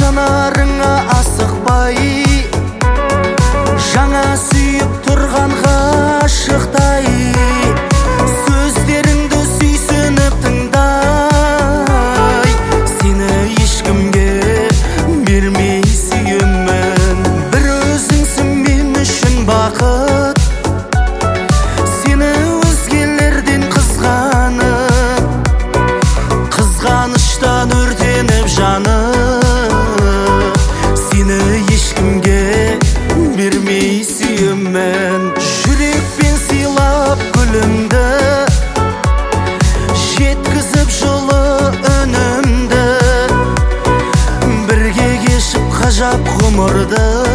жанарыңа асықпай, жаңа сүйіп тұрған ғашықтай, сөздеріңді сүйсініп тыңдай, сені ешкімге бермей сүйемін. Бір өзіңсің мен үшін бақыт, сені өзгелерден қызғанып, қызғаныштан өртеніп жанып, сені ешкімге бермей сүйемін. Жүрекпен сыйлап гүлімді, жеткізіп жылы үнімді, бірге кешіп ғажап ғұмырды,